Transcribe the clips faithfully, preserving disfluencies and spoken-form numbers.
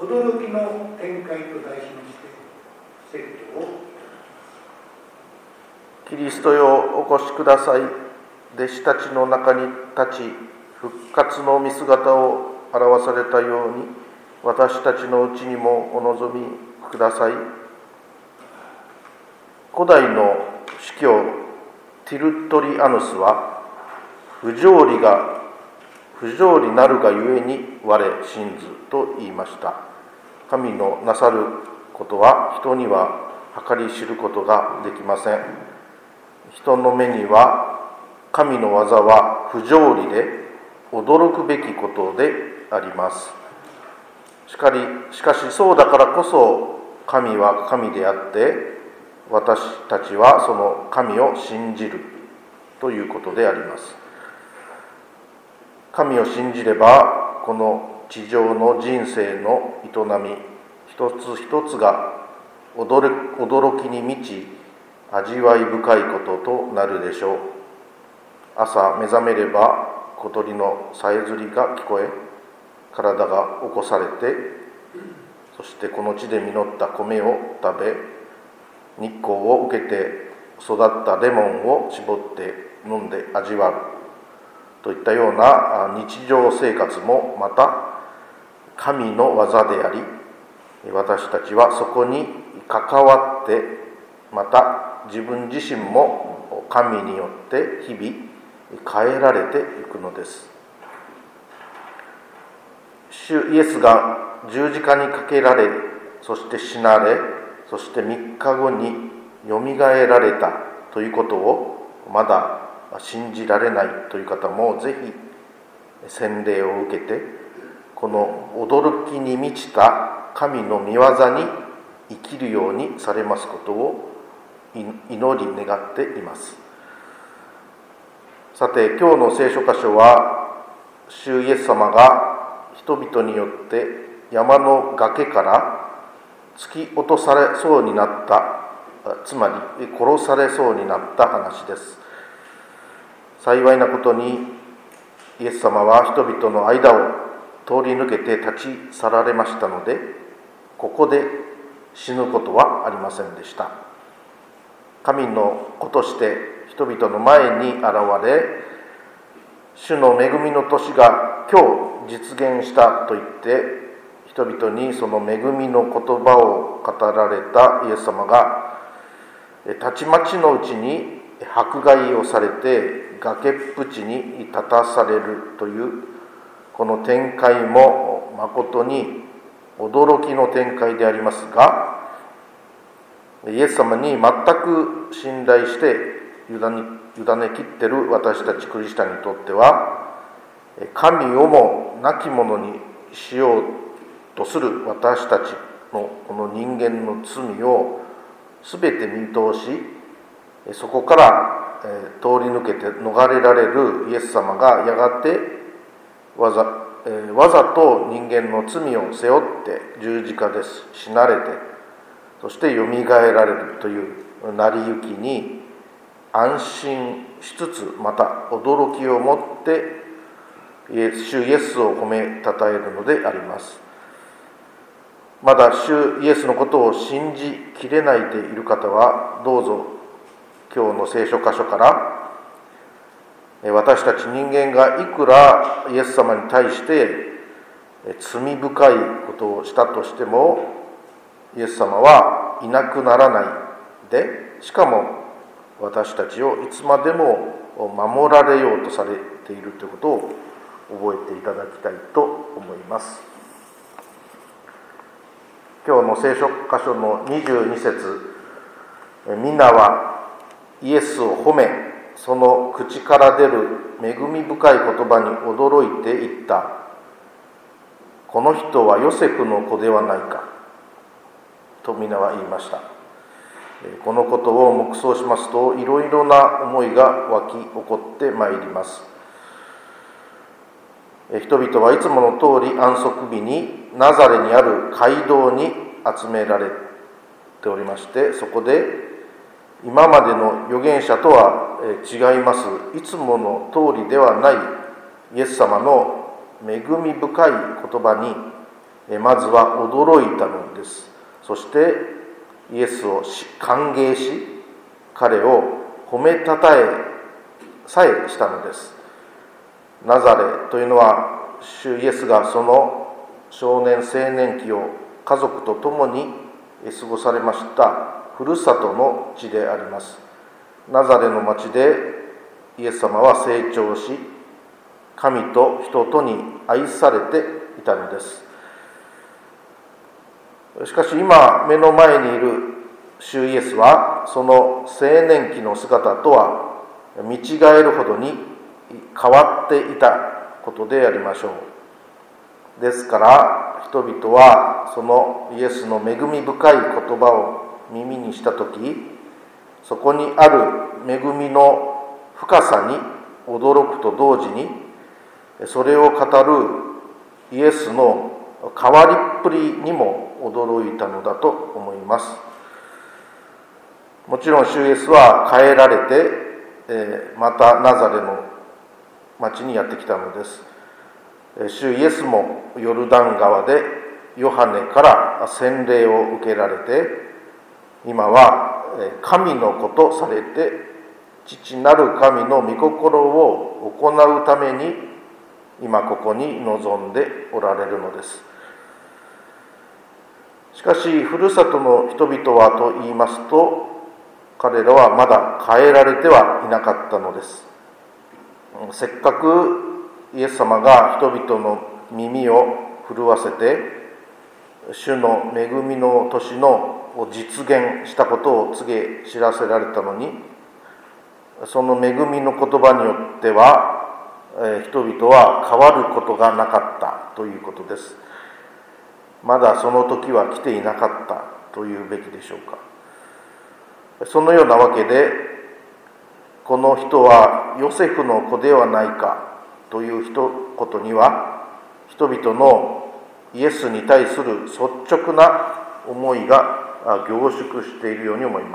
驚きの展開と題しまして説教をいただきます。 キリストよお越しください。弟子たちの中に立ち復活の見姿を表されたように、私たちのうちにもお望みください。古代の司教ティルトリアヌスは、不条理が不条理なるがゆえに我信ずと言いました。神のなさることは人には計り知ることができません。人の目には神の技は不条理で驚くべきことであります。しかり、しかしそうだからこそ神は神であって、私たちはその神を信じるということであります。神を信じれば、この地上の人生の営み一つ一つが驚、驚きに満ち、味わい深いこととなるでしょう。朝目覚めれば小鳥のさえずりが聞こえ、体が起こされて、そしてこの地で実った米を食べ、日光を受けて育ったレモンを絞って飲んで味わうといったような日常生活もまた神の技であり、私たちはそこに関わって、また自分自身も神によって日々変えられていくのです。主イエスが十字架にかけられ、そして死なれ、そしてみっかごによみがえられたということをまだ信じられないという方も、ぜひ洗礼を受けて、この驚きに満ちた神の御業に生きるようにされますことを祈り願っています。さて、今日の聖書箇所は、主イエス様が人々によって山の崖から突き落とされそうになった、つまり殺されそうになった話です。幸いなことに、イエス様は人々の間を通り抜けて立ち去られましたので、ここで死ぬことはありませんでした。神の子として人々の前に現れ、主の恵みの年が今日実現したと言って、人々にその恵みの言葉を語られたイエス様が、たちまちのうちに迫害をされて崖っぷちに立たされるという、この展開も誠に驚きの展開でありますが、イエス様に全く信頼して委ね、委ねきっている私たちクリスチャンにとっては、神をも亡き者にしようとする私たちのこの人間の罪をすべて見通し、そこから通り抜けて逃れられるイエス様がやがてわざ、わざと人間の罪を背負って十字架で死なれて、そしてよみがえられるという成り行きに安心しつつ、また驚きを持って主イエスを褒めたたえるのであります。まだ主イエスのことを信じきれないでいる方は、どうぞ今日の聖書箇所から、私たち人間がいくらイエス様に対して罪深いことをしたとしても、イエス様はいなくならないで、しかも私たちをいつまでも守られようとされているということを覚えていただきたいと思います。今日の聖書箇所のにじゅうに節、皆はイエスを褒め、その口から出る恵み深い言葉に驚いていった。この人はヨセフの子ではないかと皆は言いました。このことを黙想しますと、いろいろな思いが湧き起こってまいります。人々はいつもの通り安息日にナザレにある街道に集められておりまして、そこで今までの預言者とは違います、いつもの通りではないイエス様の恵み深い言葉にまずは驚いたのです。そしてイエスを歓迎し、彼を褒めたたえさえしたのです。ナザレというのは、主イエスがその少年青年期を家族と共に過ごされましたふるさとの地であります。ナザレの町でイエス様は成長し、神と人とに愛されていたのです。しかし今目の前にいる主イエスは、その青年期の姿とは見違えるほどに変わっていたことでありましょう。ですから人々はそのイエスの恵み深い言葉を耳にしたとき、そこにある恵みの深さに驚くと同時に、それを語るイエスの変わりっぷりにも驚いたのだと思います。もちろん主イエスは帰られて、えー、またナザレの町にやってきたのです。主イエスもヨルダン川でヨハネから洗礼を受けられて、今は神の子とされて、父なる神の御心を行うために今ここに臨んでおられるのです。しかしふるさとの人々はと言いますと、彼らはまだ変えられてはいなかったのです。せっかくイエス様が人々の耳を震わせて、主の恵みの年の実現したことを告げ知らせられたのに、その恵みの言葉によっては人々は変わることがなかったということです。まだその時は来ていなかったというべきでしょうか。そのようなわけで、この人はヨセフの子ではないかという一言には、人々のイエスに対する率直な思いが凝縮しているように思います。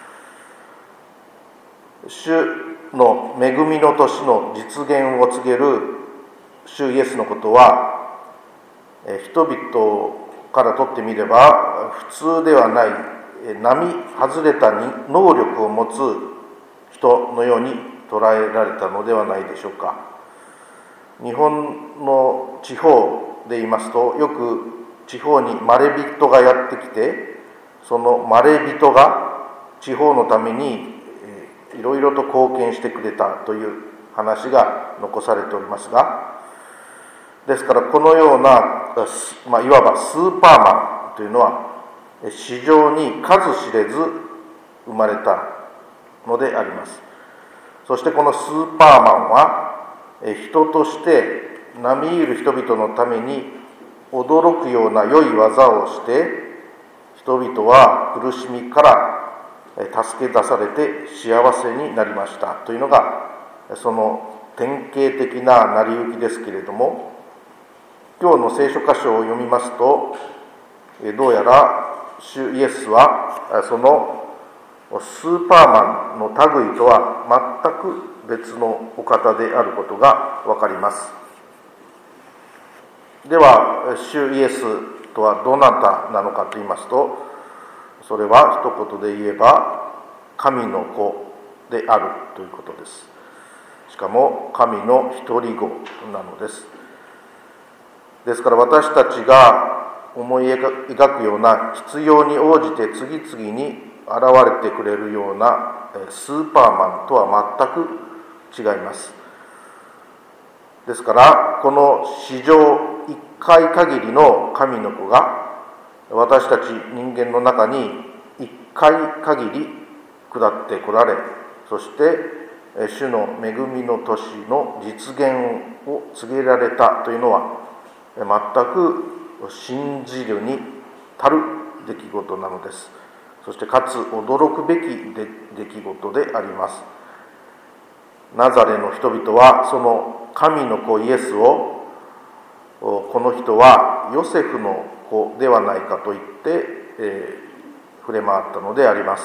主の恵みの年の実現を告げる主イエスのことは、人々からとってみれば普通ではない並外れた能力を持つ人のように捉えられたのではないでしょうか。日本の地方で言いますと、よく地方にまれびとがやってきて、そのまれびとが地方のためにいろいろと貢献してくれたという話が残されておりますが、ですからこのような、まあ、いわばスーパーマンというのは市場に数知れず生まれたのであります。そしてこのスーパーマンは人として並み居る人々のために驚くような良い技をして、人々は苦しみから助け出されて幸せになりましたというのがその典型的な成り行きですけれども、今日の聖書箇所を読みますと、どうやら主イエスはそのスーパーマンの類とは全く別のお方であることがわかります。では主イエスとはどなたなのかと言いますと、それは一言で言えば神の子であるということです。しかも神の一人子なのです。ですから私たちが思い描くような必要に応じて次々に現れてくれるようなスーパーマンとは全く違います。ですからこの史上一回限りの神の子が私たち人間の中に一回限り下ってこられ、そして主の恵みの年の実現を告げられたというのは全く信じるに足る出来事なのです。そしてかつ驚くべき出来事であります。ナザレの人々はその神の子イエスを、この人はヨセフの子ではないかと言って、えー、触れ回ったのであります。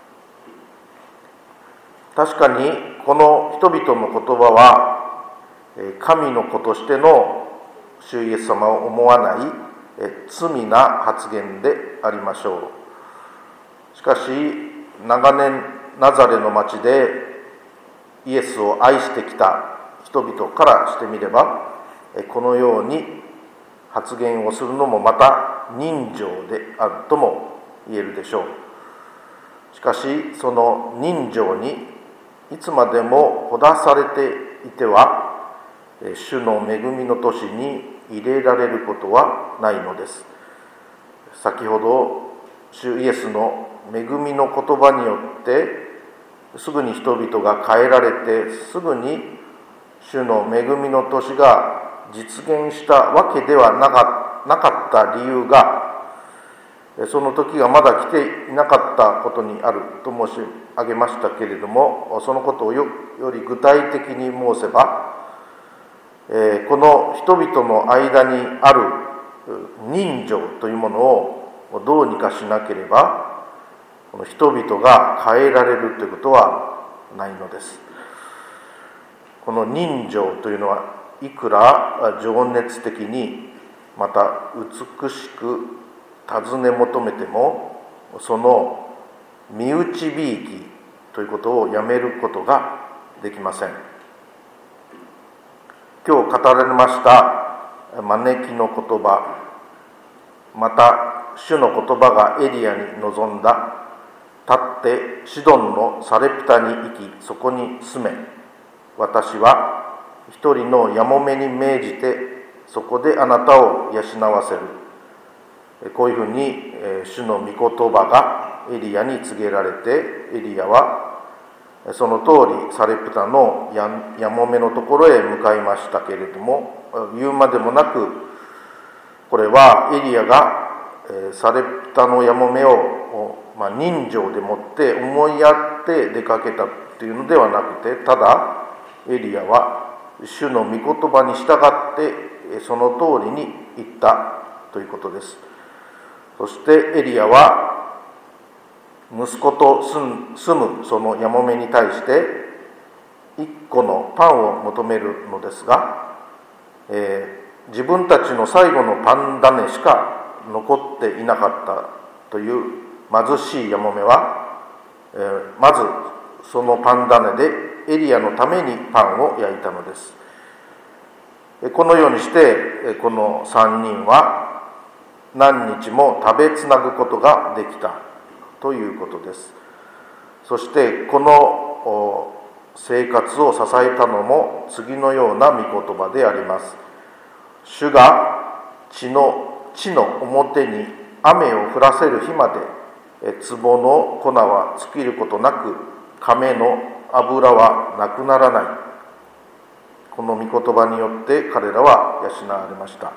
確かにこの人々の言葉は神の子としての主イエス様を思わない罪な発言でありましょう。しかし長年ナザレの町でイエスを愛してきた人々からしてみれば、このように発言をするのもまた人情であるとも言えるでしょう。しかしその人情にいつまでもほだされていては主の恵みの年に入れられることはないのです。先ほど主イエスの恵みの言葉によってすぐに人々が変えられて、すぐに主の恵みの年が実現したわけではなか、なかった理由が、その時がまだ来ていなかったことにあると申し上げましたけれども、そのことを よ, より具体的に申せば、えー、この人々の間にある人情というものをどうにかしなければ、この人々が変えられるということはないのです。この人情というのはいくら情熱的に、また美しく尋ね求めても、その身内びいきということをやめることができません。今日語られました招きの言葉、また主の言葉がエリアに臨んだ、立ってシドンのサレプタに行き、そこに住め、私は一人のやもめに命じてそこであなたを養わせる。こういうふうに主の御言葉がエリアに告げられて、エリアはその通りサレプタのや, やもめのところへ向かいましたけれども、言うまでもなく、これはエリアがサレプタのやもめを、まあ、人情でもって思いやって出かけたというのではなくて、ただエリアは主の御言葉に従ってその通りに言ったということです。そしてエリアは息子と住むそのやもめに対して一個のパンを求めるのですが、えー、自分たちの最後のパン種しか残っていなかったという貧しいやもめは、えー、まずそのパン種でエリアのためにパンを焼いたのです。このようにしてこのさんにんは何日も食べつなぐことができたということです。そしてこの生活を支えたのも次のような御言葉であります。主が地の地の表に雨を降らせる日まで壺の粉は尽きることなく、亀の油はなくならない。この御言葉によって彼らは養われました。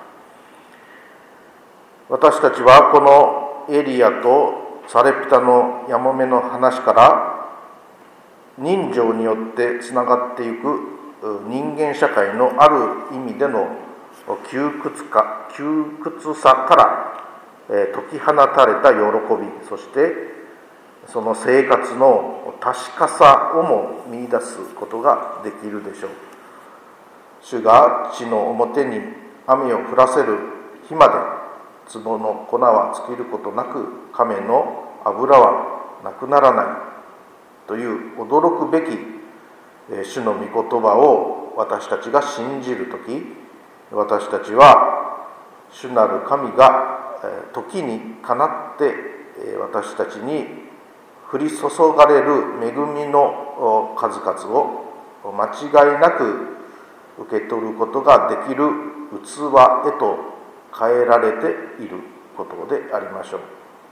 私たちはこのエリアとサレプタのやもめの話から人情によってつながっていく人間社会のある意味での窮屈か、窮屈さから解き放たれた喜び、そしてその生活の確かさをも見出すことができるでしょう。主が地の表に雨を降らせる日まで壺の粉は尽きることなく、亀の油はなくならないという驚くべき主の御言葉を私たちが信じるとき、私たちは主なる神が時にかなって私たちに降り注がれる恵みの数々を間違いなく受け取ることができる器へと変えられていることでありましょう。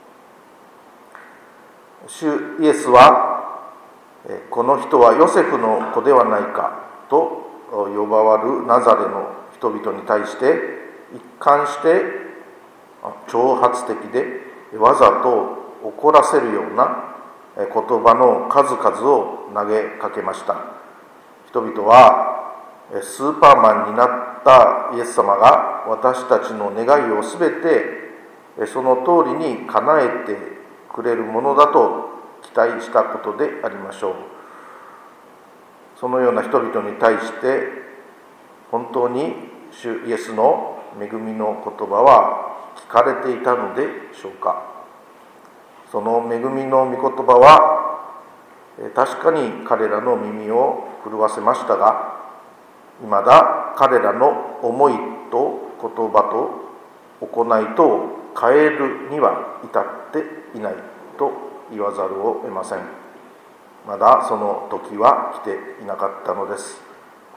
主イエスは、この人はヨセフの子ではないかと呼ばわるナザレの人々に対して一貫して挑発的でわざと怒らせるような言葉の数々を投げかけました。人々はスーパーマンになったイエス様が私たちの願いをすべてその通りに叶えてくれるものだと期待したことでありましょう。そのような人々に対して本当に主イエスの恵みの言葉は聞かれていたのでしょうか。その恵みの御言葉は確かに彼らの耳を震わせましたが、いまだ彼らの思いと言葉と行いとを変えるには至っていないと言わざるを得ません。まだその時は来ていなかったのです。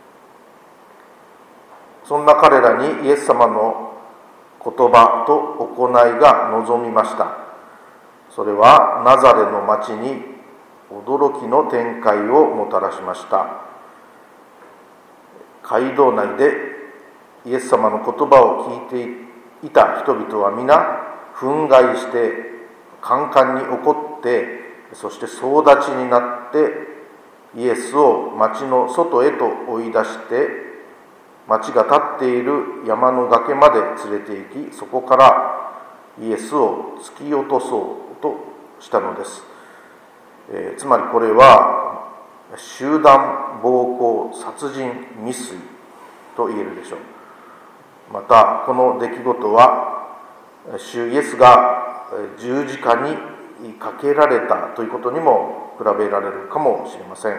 そんな彼らにイエス様の言葉と行いが望みました。それはナザレの町に驚きの展開をもたらしました。街道内でイエス様の言葉を聞いていた人々は皆憤慨してカンカンに怒って、そして総立ちになってイエスを町の外へと追い出して、町が立っている山の崖まで連れて行き、そこからイエスを突き落とそうとしたのです。えー、つまりこれは集団暴行殺人未遂と言えるでしょう。またこの出来事は主イエスが十字架にかけられたということにも比べられるかもしれません。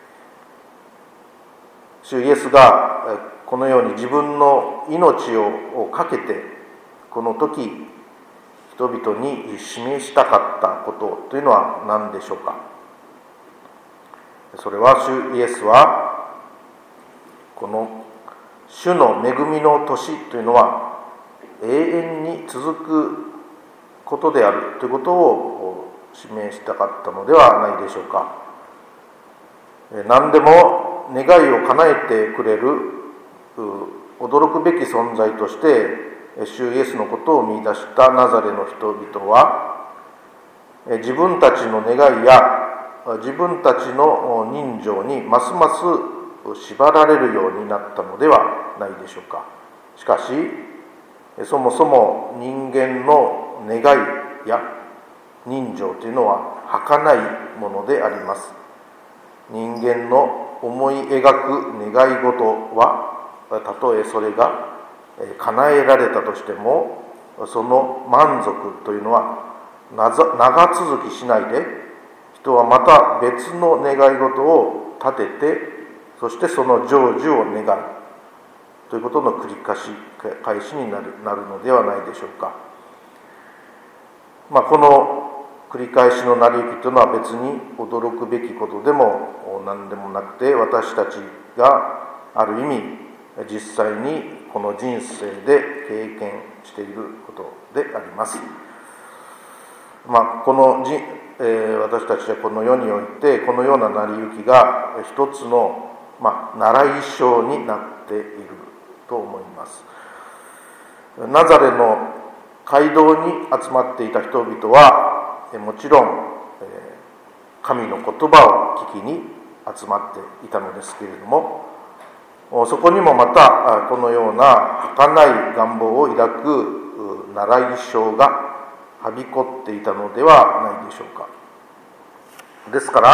主イエスがこのように自分の命をかけてこの時人々に示したかったことというのは何でしょうか。それは主イエスはこの主の恵みの年というのは永遠に続くことであるということを示したかったのではないでしょうか。何でも願いを叶えてくれる驚くべき存在として主イエスのことを見出したナザレの人々は、自分たちの願いや自分たちの人情にますます縛られるようになったのではないでしょうか。しかしそもそも人間の願いや人情というのは儚いものであります。人間の思い描く願い事はたとえそれが叶えられたとしても、その満足というのは長続きしないで、人はまた別の願い事を立てて、そしてその成就を願うということの繰り返し返しになる、なるのではないでしょうか。まあ、この繰り返しの成り行きというのは別に驚くべきことでも何でもなくて、私たちがある意味実際にこの人生で経験していることであります。まあ、このじ、えー、私たちはこの世においてこのような成り行きが一つの、まあ、習い性になっていると思います。ナザレの街道に集まっていた人々はもちろん、えー、神の言葉を聞きに集まっていたのですけれども、そこにもまたこのような儚い願望を抱く習い性がはびこっていたのではないでしょうか。ですから、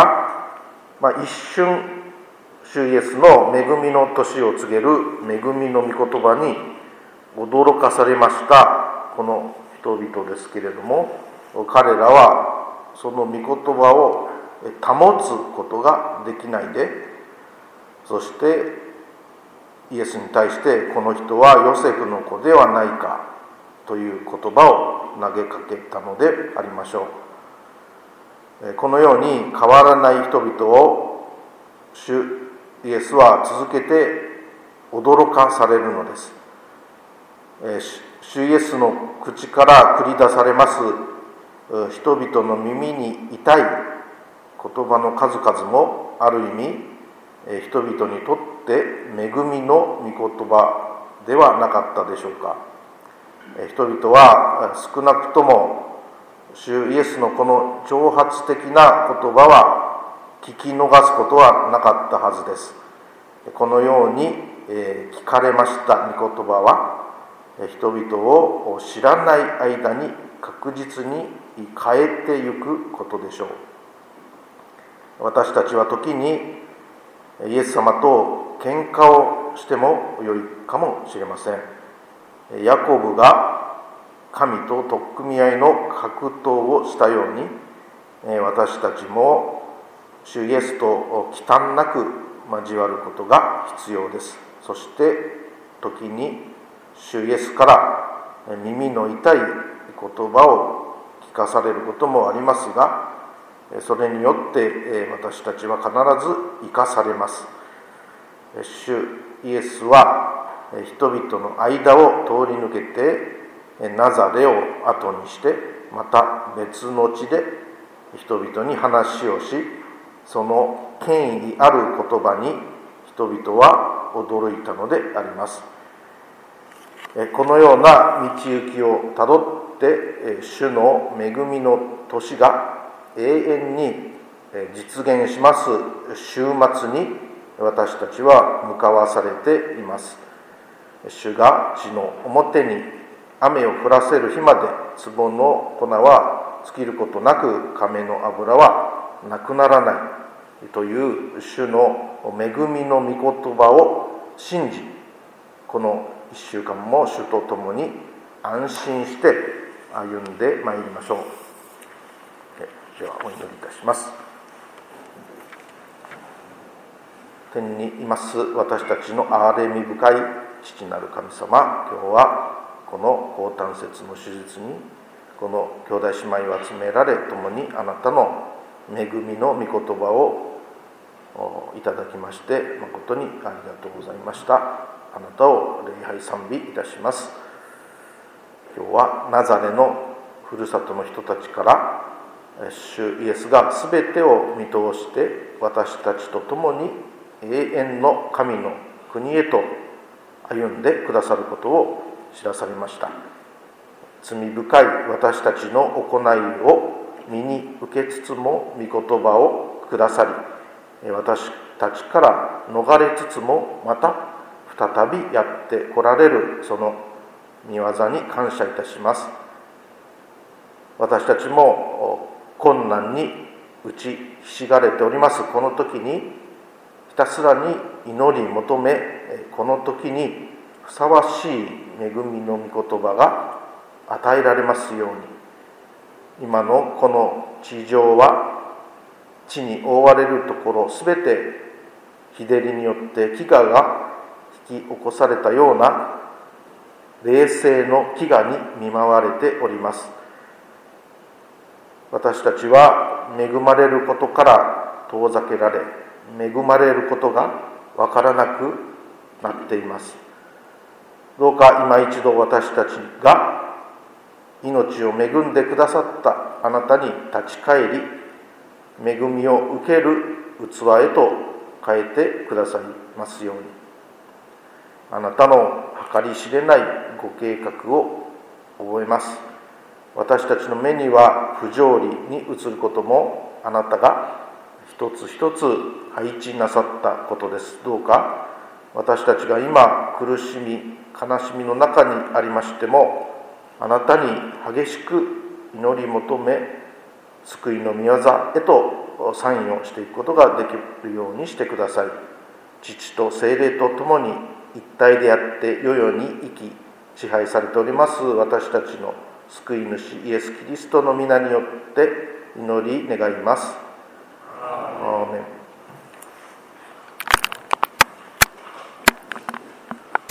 まあ、一瞬主イエスの恵みの年を告げる恵みの御言葉に驚かされましたこの人々ですけれども、彼らはその御言葉を保つことができないで、そしてイエスに対してこの人はヨセフの子ではないかという言葉を投げかけたのでありましょう。このように変わらない人々を主イエスは続けて驚かされるのです。主イエスの口から繰り出されます人々の耳に痛い言葉の数々もある意味人々にとって恵みの御言葉ではなかったでしょうか。人々は少なくとも主イエスのこの挑発的な言葉は聞き逃すことはなかったはずです。このように聞かれました御言葉は人々を知らない間に確実に変えてゆくことでしょう。私たちは時にイエス様と喧嘩をしてもよいかもしれません。ヤコブが神と取っ組み合いの格闘をしたように、私たちも主イエスと忌憚なく交わることが必要です。そして時に主イエスから耳の痛い言葉を聞かされることもありますが、それによって私たちは必ず生かされます。主イエスは人々の間を通り抜けてナザレを後にして、また別の地で人々に話をし、その権威ある言葉に人々は驚いたのであります。このような道行きをたどって、主の恵みの年が永遠に実現します週末に私たちは向かわされています。主が地の表に雨を降らせる日まで壺の粉は尽きることなく、亀の油はなくならないという主の恵みの御言葉を信じ、このいっしゅうかんも主と共に安心して歩んでまいりましょう。ではお祈りいたします。天にいます私たちの憐れみ深い父なる神様、今日はこの高胆節の手術にこの兄弟姉妹を集められ、共にあなたの恵みの御言葉をいただきまして誠にありがとうございました。あなたを礼拝賛美いたします。今日はナザレのふるさとの人たちから主イエスがすべてを見通して私たちと共に永遠の神の国へと歩んでくださることを知らされました。罪深い私たちの行いを身に受けつつも御言葉をくださり、私たちから逃れつつもまた再びやって来られるその御業に感謝いたします。私たちも困難に打ちひしがれておりますこの時に、ひたすらに祈り求め、この時にふさわしい恵みの御言葉が与えられますように、今のこの地上は地に覆われるところすべて日照りによって飢餓が引き起こされたような霊性の飢餓に見舞われております。私たちは恵まれることから遠ざけられ、恵まれることがわからなくなっています。どうか今一度私たちが命を恵んでくださったあなたに立ち返り、恵みを受ける器へと変えてくださいますように。あなたの計り知れないご計画を覚えます。私たちの目には不条理に映ることもあなたが一つ一つ配置なさったことです。どうか私たちが今苦しみ悲しみの中にありましても、あなたに激しく祈り求め、救いの御業へとサインをしていくことができるようにしてください。父と聖霊と共に一体であって世々に生き支配されております私たちの救い主イエス・キリストの皆によって祈り願います。